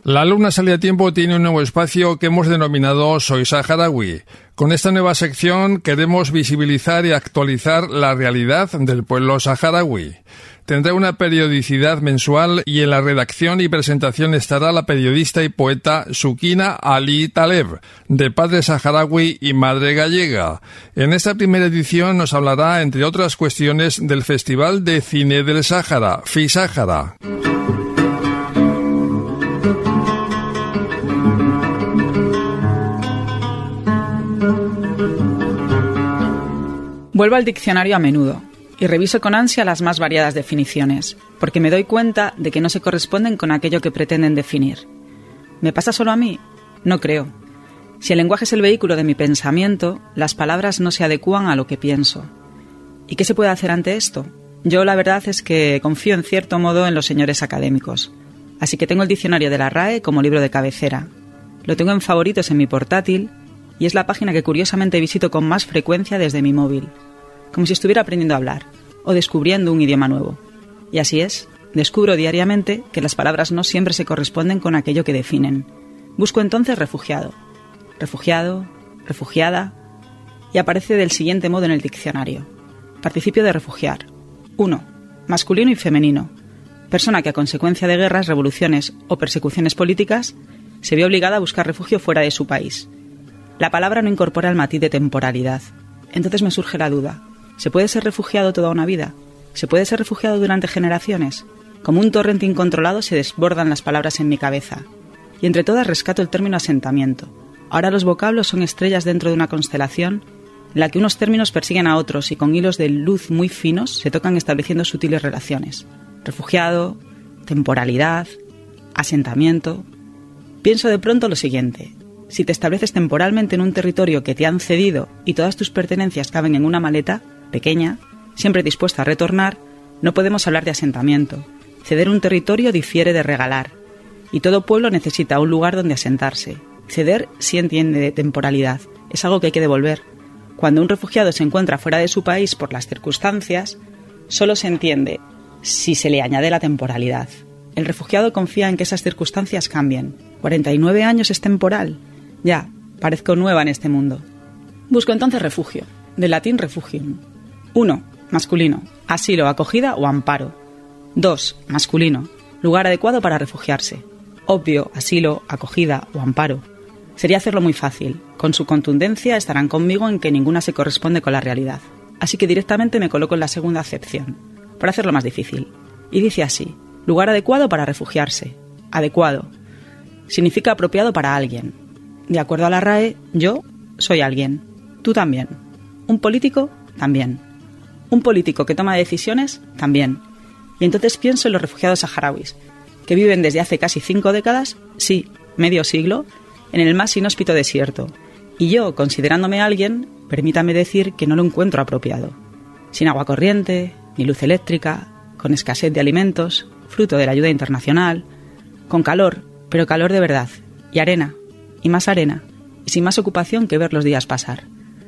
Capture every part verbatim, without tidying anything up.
La Luna Sale a Tiempo tiene un nuevo espacio que hemos denominado Soy Saharaui. Con esta nueva sección queremos visibilizar y actualizar la realidad del pueblo saharaui. Tendrá una periodicidad mensual y en la redacción y presentación estará la periodista y poeta Sukina Ali Taleb, de padre saharaui y madre gallega. En esta primera edición nos hablará, entre otras cuestiones, del Festival de Cine del Sáhara, FISáhara. Vuelvo al diccionario a menudo y reviso con ansia las más variadas definiciones, porque me doy cuenta de que no se corresponden con aquello que pretenden definir. ¿Me pasa solo a mí? No creo. Si el lenguaje es el vehículo de mi pensamiento, las palabras no se adecúan a lo que pienso. ¿Y qué se puede hacer ante esto? Yo la verdad es que confío en cierto modo en los señores académicos, así que tengo el diccionario de la R A E como libro de cabecera. Lo tengo en favoritos en mi portátil y es la página que curiosamente visito con más frecuencia desde mi móvil, como si estuviera aprendiendo a hablar o descubriendo un idioma nuevo. Y así es, descubro diariamente que las palabras no siempre se corresponden con aquello que definen. Busco entonces refugiado, refugiado, refugiada, y aparece del siguiente modo en el diccionario. Participio de refugiar. uno. Masculino y femenino. Persona que a consecuencia de guerras, revoluciones o persecuciones políticas se ve obligada a buscar refugio fuera de su país. La palabra no incorpora el matiz de temporalidad. Entonces me surge la duda. ¿Se puede ser refugiado toda una vida? ¿Se puede ser refugiado durante generaciones? Como un torrente incontrolado se desbordan las palabras en mi cabeza. Y entre todas rescato el término asentamiento. Ahora los vocablos son estrellas dentro de una constelación en la que unos términos persiguen a otros y con hilos de luz muy finos se tocan estableciendo sutiles relaciones. Refugiado, temporalidad, asentamiento. Pienso de pronto lo siguiente. Si te estableces temporalmente en un territorio que te han cedido y todas tus pertenencias caben en una maleta pequeña, siempre dispuesta a retornar, no podemos hablar de asentamiento. Ceder un territorio difiere de regalar, y todo pueblo necesita un lugar donde asentarse. Ceder sí entiende de temporalidad, es algo que hay que devolver. Cuando un refugiado se encuentra fuera de su país por las circunstancias, solo se entiende si se le añade la temporalidad. El refugiado confía en que esas circunstancias cambien. ¿cuarenta y nueve años es temporal? Ya, parezco nueva en este mundo. Busco entonces refugio, del latín refugium. uno. Masculino, asilo, acogida o amparo. dos. Masculino, lugar adecuado para refugiarse. Obvio, asilo, acogida o amparo. Sería hacerlo muy fácil. Con su contundencia estarán conmigo en que ninguna se corresponde con la realidad. Así que directamente me coloco en la segunda acepción, para hacerlo más difícil. Y dice así: lugar adecuado para refugiarse. Adecuado. Significa apropiado para alguien. De acuerdo a la R A E, yo soy alguien. Tú también. Un político, también. Un político que toma decisiones, también. Y entonces pienso en los refugiados saharauis, que viven desde hace casi cinco décadas, sí, medio siglo, en el más inhóspito desierto. Y yo, considerándome alguien, permítame decir que no lo encuentro apropiado. Sin agua corriente, ni luz eléctrica, con escasez de alimentos, fruto de la ayuda internacional, con calor, pero calor de verdad, y arena, y más arena, y sin más ocupación que ver los días pasar.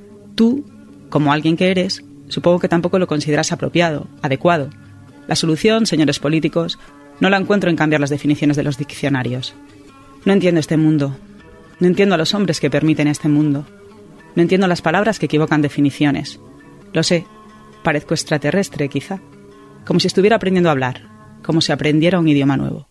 Tú, como alguien que eres, supongo que tampoco lo consideras apropiado, adecuado. La solución, señores políticos, no la encuentro en cambiar las definiciones de los diccionarios. No entiendo este mundo. No entiendo a los hombres que permiten este mundo. No entiendo las palabras que equivocan definiciones. Lo sé, parezco extraterrestre, quizá. Como si estuviera aprendiendo a hablar, como si aprendiera un idioma nuevo.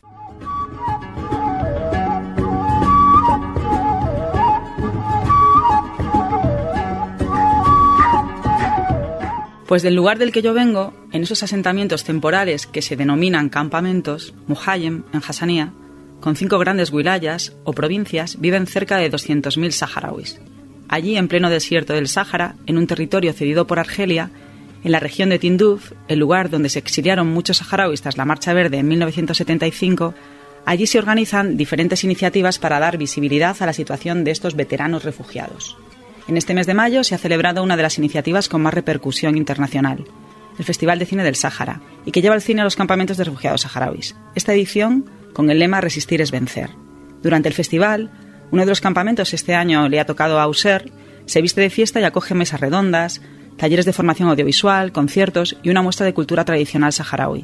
Pues del lugar del que yo vengo, en esos asentamientos temporales que se denominan campamentos, Muhayem, en Hassanía, con cinco grandes wilayas o provincias, viven cerca de doscientos mil saharauis. Allí, en pleno desierto del Sáhara, en un territorio cedido por Argelia, en la región de Tinduf, el lugar donde se exiliaron muchos saharauis tras la Marcha Verde en mil novecientos setenta y cinco, allí se organizan diferentes iniciativas para dar visibilidad a la situación de estos veteranos refugiados. En este mes de mayo se ha celebrado una de las iniciativas con más repercusión internacional, el Festival de Cine del Sáhara, y que lleva el cine a los campamentos de refugiados saharauis. Esta edición con el lema Resistir es vencer. Durante el festival, uno de los campamentos, este año le ha tocado a Auxerre, se viste de fiesta y acoge mesas redondas, talleres de formación audiovisual, conciertos y una muestra de cultura tradicional saharaui.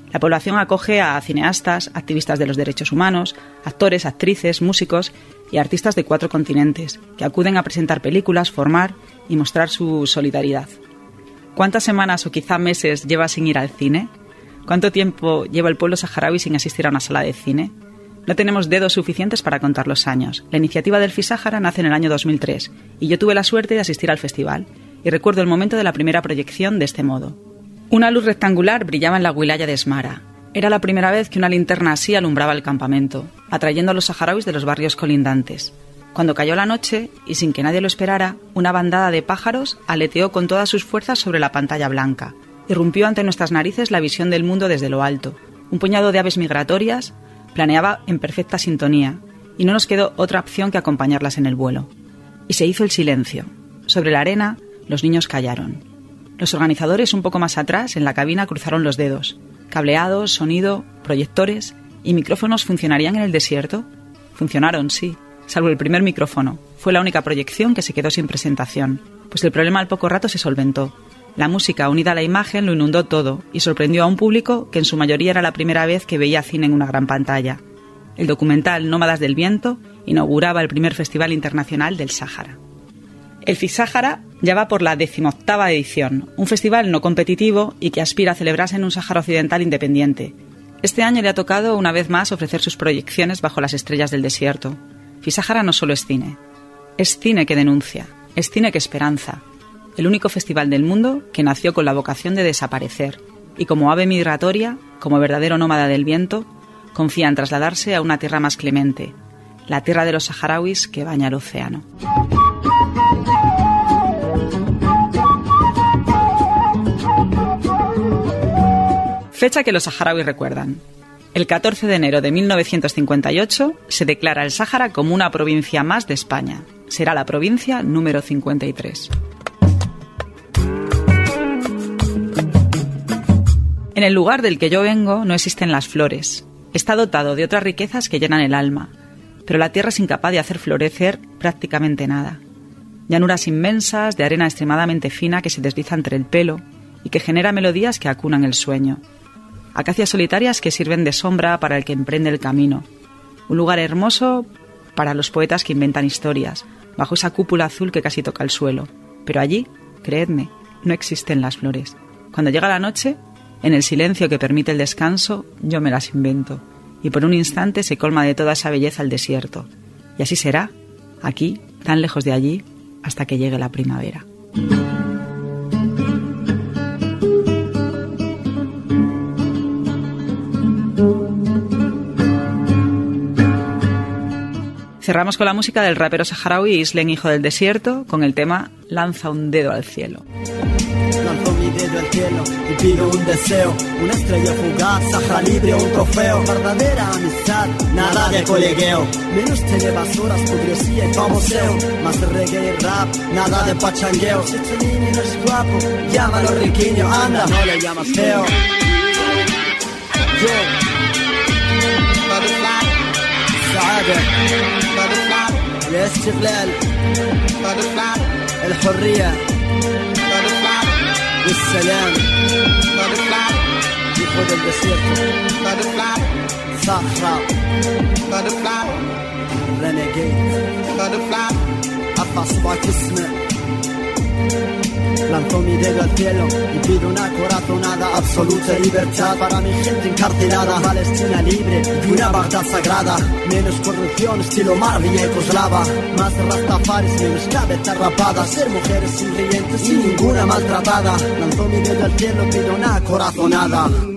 La población acoge a cineastas, activistas de los derechos humanos, actores, actrices, músicos y artistas de cuatro continentes, que acuden a presentar películas, formar y mostrar su solidaridad. ¿Cuántas semanas o quizá meses lleva sin ir al cine? ¿Cuánto tiempo lleva el pueblo saharaui sin asistir a una sala de cine? No tenemos dedos suficientes para contar los años. La iniciativa del FISAHARA nace en el año dos mil tres y yo tuve la suerte de asistir al festival y recuerdo el momento de la primera proyección de este modo. Una luz rectangular brillaba en la wilaya de Smara. Era la primera vez que una linterna así alumbraba el campamento, atrayendo a los saharauis de los barrios colindantes. Cuando cayó la noche, y sin que nadie lo esperara, una bandada de pájaros aleteó con todas sus fuerzas sobre la pantalla blanca. Irrumpió ante nuestras narices la visión del mundo desde lo alto. Un puñado de aves migratorias planeaba en perfecta sintonía, y no nos quedó otra opción que acompañarlas en el vuelo. Y se hizo el silencio. Sobre la arena, los niños callaron. Los organizadores, un poco más atrás, en la cabina, cruzaron los dedos. Cableados, sonido, proyectores y micrófonos funcionarían en el desierto. Funcionaron, sí, salvo el primer micrófono. Fue la única proyección que se quedó sin presentación, pues el problema al poco rato se solventó. La música, unida a la imagen, lo inundó todo y sorprendió a un público que en su mayoría era la primera vez que veía cine en una gran pantalla. El documental Nómadas del Viento inauguraba el primer Festival Internacional del Sáhara. El FISAHARA ya va por la decimoctava edición, un festival no competitivo y que aspira a celebrarse en un Sáhara Occidental independiente. Este año le ha tocado una vez más ofrecer sus proyecciones bajo las estrellas del desierto. FISAHARA no solo es cine, es cine que denuncia, es cine que esperanza. El único festival del mundo que nació con la vocación de desaparecer y como ave migratoria, como verdadero nómada del viento, confía en trasladarse a una tierra más clemente, la tierra de los saharauis que baña el océano. Fecha que los saharauis recuerdan. El catorce de enero de mil novecientos cincuenta y ocho se declara el Sáhara como una provincia más de España. Será la provincia número cincuenta y tres. En el lugar del que yo vengo no existen las flores. Está dotado de otras riquezas que llenan el alma, pero la tierra es incapaz de hacer florecer prácticamente nada. Llanuras inmensas, de arena extremadamente fina que se desliza entre el pelo y que genera melodías que acunan el sueño. Acacias solitarias que sirven de sombra para el que emprende el camino. Un lugar hermoso para los poetas que inventan historias, bajo esa cúpula azul que casi toca el suelo. Pero allí, creedme, no existen las flores. Cuando llega la noche, en el silencio que permite el descanso, yo me las invento. Y por un instante se colma de toda esa belleza el desierto. Y así será, aquí, tan lejos de allí, hasta que llegue la primavera. Cerramos con la música del rapero saharaui Islen, hijo del desierto, con el tema Lanza un dedo al cielo. Lanzo mi dedo al cielo y pido un deseo, una estrella fugaz, Sahara libre, un trofeo, verdadera amistad, nada de colegueo, menos telebasuras, hipocresía y famoseo, más de reggae y rap, nada de pachangueo. Si este niño no es guapo, llámalo riquiño, anda, no le llamas feo. Yo, سعادة الاستقلال الحرية والسلام يخوض الدسيرتو صخرة رنجيت ارفع صبعك اسمع Lanzo mi dedo al cielo y pido una corazonada, absoluta libertad para mi gente encarcelada, Palestina libre y una Bagdad sagrada, menos corrupción estilo Marley y Yugoslava, más rastafaris, menos cabezas rapadas, ser mujeres sonrientes y ninguna maltratada. Lanzo mi dedo al cielo, pido una corazonada.